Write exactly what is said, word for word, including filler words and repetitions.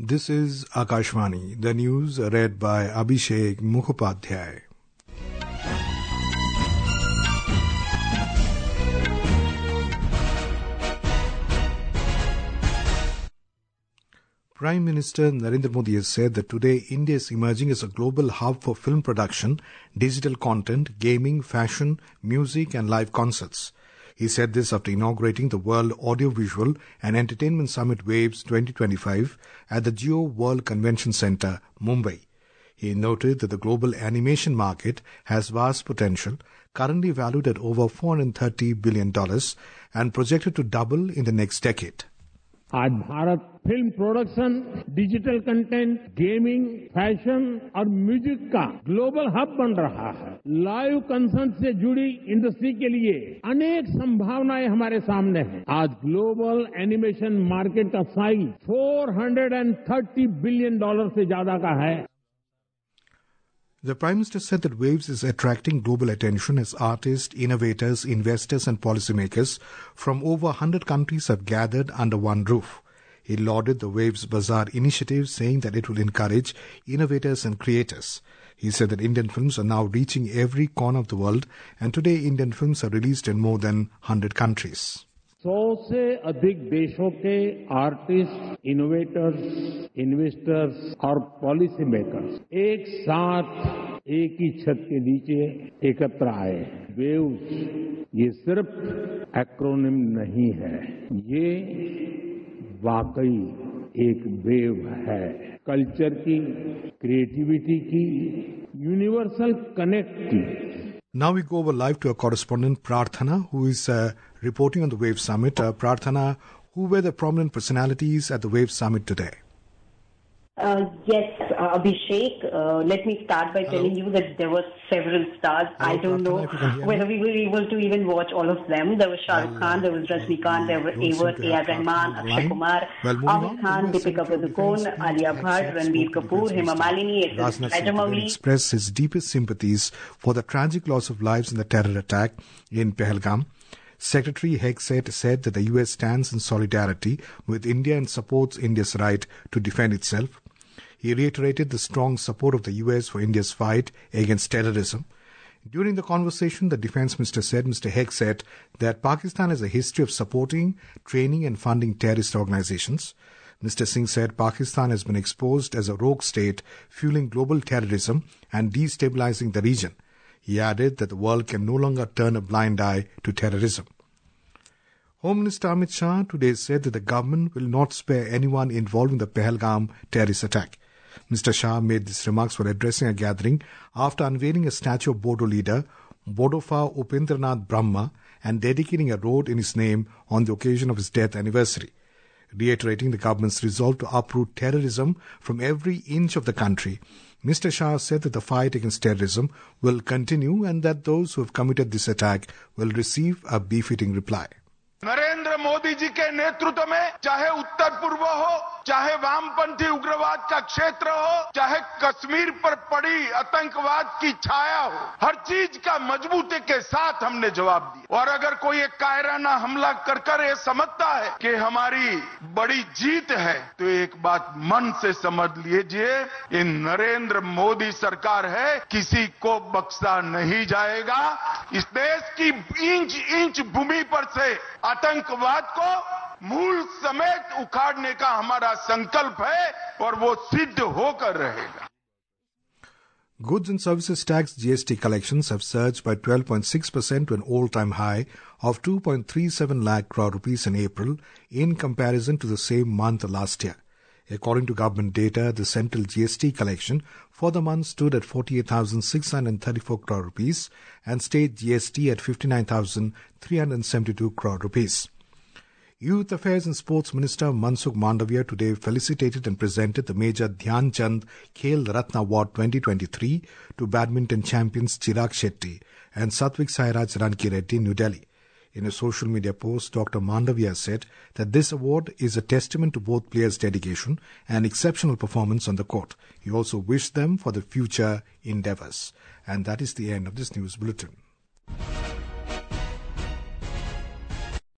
This is Akashvani, the news read by Abhishek Mukhopadhyay. Prime Minister Narendra Modi has said that today India is emerging as a global hub for film production, digital content, gaming, fashion, music and live concerts. He said this after inaugurating the World Audiovisual and Entertainment Summit Waves twenty twenty-five at the Jio World Convention Centre, Mumbai. He noted that the global animation market has vast potential, currently valued at over four hundred thirty billion dollars and projected to double in the next decade. आज Bharat film production, digital content, gaming, fashion और music का global hub बन रहा है। Live concert से जुड़ी industry के लिए अनेक संभावनाएं हमारे सामने हैं। आज ग्लोबल एनिमेशन मार्केट का साइज चार सौ तीस बिलियन डॉलर से ज्यादा का है। The Prime Minister said that Waves is attracting global attention as artists, innovators, investors and policymakers from over one hundred countries have gathered under one roof. He lauded the Waves Bazaar initiative, saying that it will encourage innovators and creators. He said that Indian films are now reaching every corner of the world and today Indian films are released in more than one hundred countries. सौ से अधिक देशों के artist, innovators, investors और policy makers एक साथ एक ही छत के नीचे एकत्र आए हैं। वेव्स ये सिर्फ एक्रोनिम नहीं है, ये वाकई एक वेव है। कल्चर की, क्रिएटिविटी की, यूनिवर्सल कनेक्ट की। Now we go over live to our correspondent Prarthana, who is uh, reporting on the Wave Summit. Uh, Prarthana, who were the prominent personalities at the Wave Summit today? Uh, yes, uh, Abhishek, uh, let me start by Hello. telling you that there were several stars. Hello, I don't Prarthana, know whether we were able to even watch all of them. There was Shah Rukh Khan, there was Rajnikant, there were Awad, A R Rahman, Akshay Kumar, Amir Khan, Deepika Padukone, Alia Bhatt, Ranbir Kapoor, Hema Malini, Rajamouli. Expressed his deepest sympathies for the tragic loss of lives in the terror attack in Pahalgam. Secretary Hegseth said that the U S stands in solidarity with India and supports India's right to defend itself. He reiterated the strong support of the U S for India's fight against terrorism. During the conversation, the Defence Minister said, Mister Hegseth, that Pakistan has a history of supporting, training and funding terrorist organizations. Mister Singh said Pakistan has been exposed as a rogue state, fueling global terrorism and destabilizing the region. He added that the world can no longer turn a blind eye to terrorism. Home Minister Amit Shah today said that the government will not spare anyone involved in the Pahalgam terrorist attack. Mister Shah made these remarks while addressing a gathering after unveiling a statue of Bodo leader Bodofa Upendranath Brahma and dedicating a road in his name on the occasion of his death anniversary. Reiterating the government's resolve to uproot terrorism from every inch of the country, Mister Shah said that the fight against terrorism will continue and that those who have committed this attack will receive a befitting reply. Narendra Modi ji के नेतृत्व में चाहे उत्तर पूर्व हो, चाहे वामपंथी उग्रवाद का क्षेत्र हो, चाहे कश्मीर पर पड़ी आतंकवाद की छाया हो, हर चीज का मजबूती के साथ हमने जवाब दिया। और अगर कोई एक कायराना हमला कर कर ये समझता है कि हमारी बड़ी जीत है, तो एक बात मन से समझ लीजिए, ये नरेंद्र मोदी सरकार है, किसी को बख्शा नहीं जाएगा। इस देश की इंच इंच भूमि पर से आतंकवाद को मूल समेत उखाड़ने का हमारा संकल्प है और वो सिद्ध होकर रहेगा। Goods and services tax G S T collections have surged by twelve point six percent to an all-time high of two point three seven lakh crore rupees in April in comparison to the same month last year. According to government data, the central G S T collection for the month stood at forty-eight thousand six hundred thirty-four crore rupees and state G S T at fifty-nine thousand three hundred seventy-two crore rupees. Youth Affairs and Sports Minister Mansukh Mandavia today felicitated and presented the Major Dhyan Chand Khel Ratna Award twenty twenty-three to badminton champions Chirag Shetty and Satvik Sairaj Ranki Reddy, New Delhi. In a social media post, Doctor Mandavia said that this award is a testament to both players' dedication and exceptional performance on the court. He also wished them for the future endeavours. And that is the end of this news bulletin.